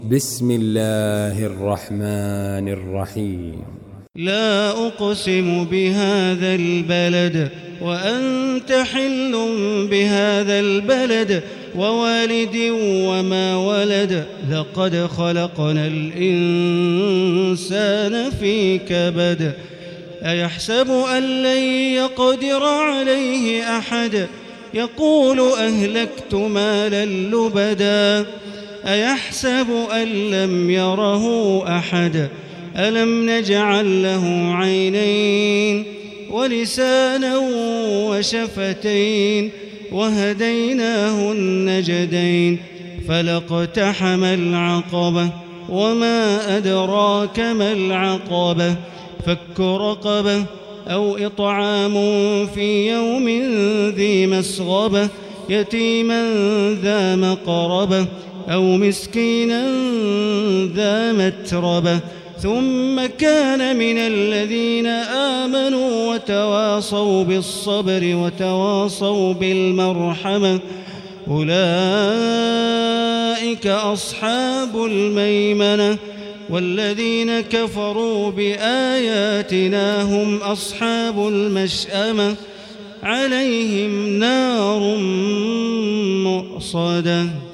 بسم الله الرحمن الرحيم. لا أقسم بهذا البلد وأنت حل بهذا البلد ووالد وما ولد لقد خلقنا الإنسان في كبد أيحسب أن لن يقدر عليه أحد يقول أهلكت مالا لبدا أيحسب أن لم يره أحد ألم نجعل له عينين ولسانا وشفتين وهديناه النجدين فلاقتحم العقبة وما أدراك ما العقبة فك رقبة أو إطعام في يوم ذي مسغبة يتيما ذا مقربة أو مسكينا ذا متربة ثم كان من الذين آمنوا وتواصوا بالصبر وتواصوا بالمرحمة أولئك أصحاب الميمنة والذين كفروا بآياتنا هم أصحاب المشأمة عليهم نار مؤصدة.